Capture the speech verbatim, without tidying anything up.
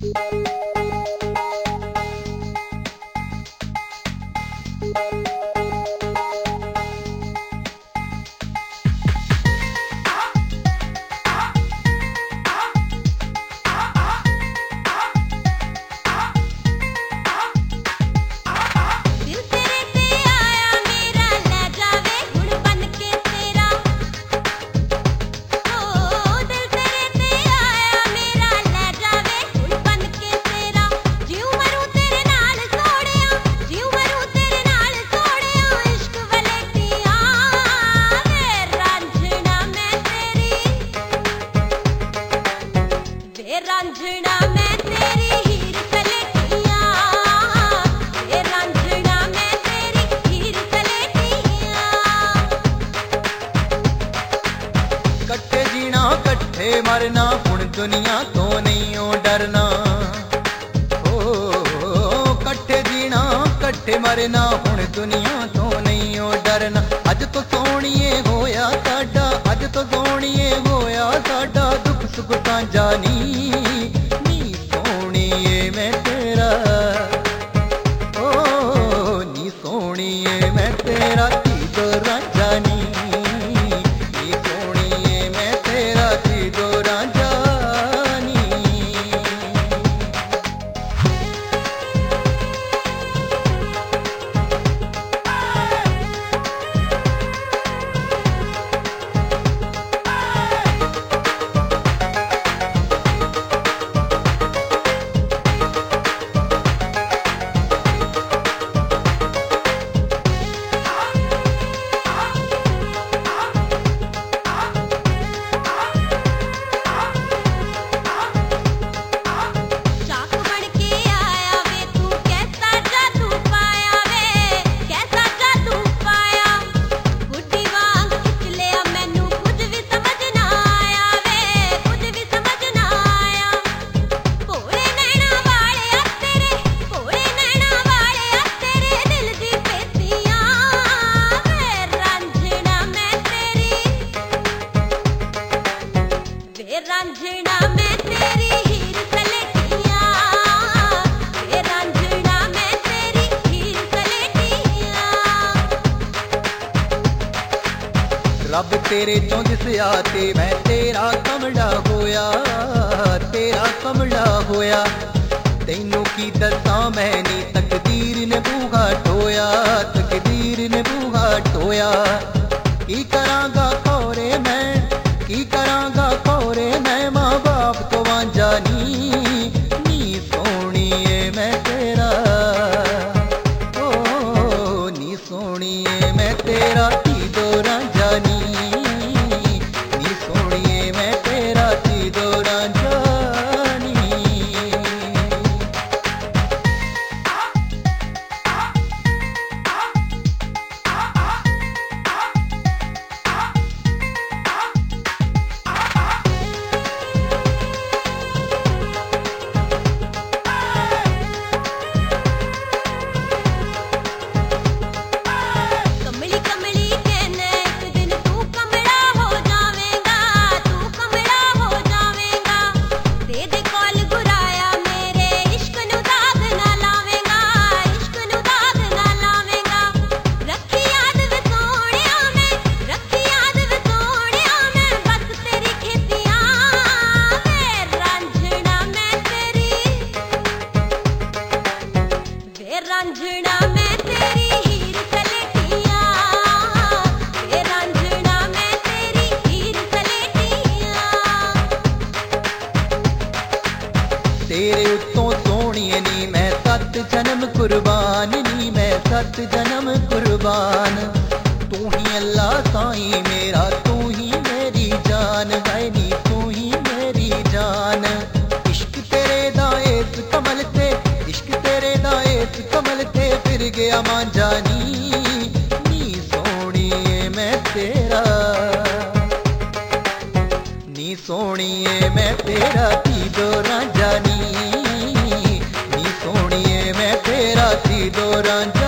रांझना मैं तेरी हीर सलेटियां, वे रांझना मैं तेरी हीर सलेटियां। कट्ठे जीना कट्ठे मरना हुण दुनिया तो नहीं ओ डरना। ओ कट्ठे जीना कट्ठे मरना हुण दुनिया तो नहीं ओ डरना। अज तो सोहणीए होया साडा, अज तो सोहणीए होया साडा दुख सुख साझा नी। रांझना मैं तेरी हीर सलेटियां, वे रांझना मैं तेरी हीर सलेटियां। रब तेरे चों दिसया ते मैं तेरा कमला होया, तेरा कमला होया। तैनू की दसां मैं नी तकदीर ने बूहा ढोया, तकदीर ने बूहा ढोया। की करांगा खोरे मैं, की करांगा खोरे मैं मां बाप तो वांझा नी। नी सोहणीए मैं तेरा, ओ नी सोहणीए मैं तेरा धी दो रांझा नी। नी सोहणीए मैं तेरा धी दो रांझा नी। रांझना मैं तेरी हीर सलेटियां, वे रांझना मैं तेरी हीर सलेटियां। तेरे उत्तों सोहणीए नी मैं सत जन्म कुर्बान नी, मैं सत जन्म कुर्बान। तू ही अल्लाह साईं मेरा, तू ही मेरी जान है नी, तू ही मेरी जान। इश्क तेरे दा इस कमल ते, इश्क तेरे दा इस कमल ते फिर गया मांझा नी। नी सोहणीए मैं तेरा, नी सोहणीए मैं तेरा धी दो रांझा नी। नी सोहणीए मैं तेरा धी दो रांझा।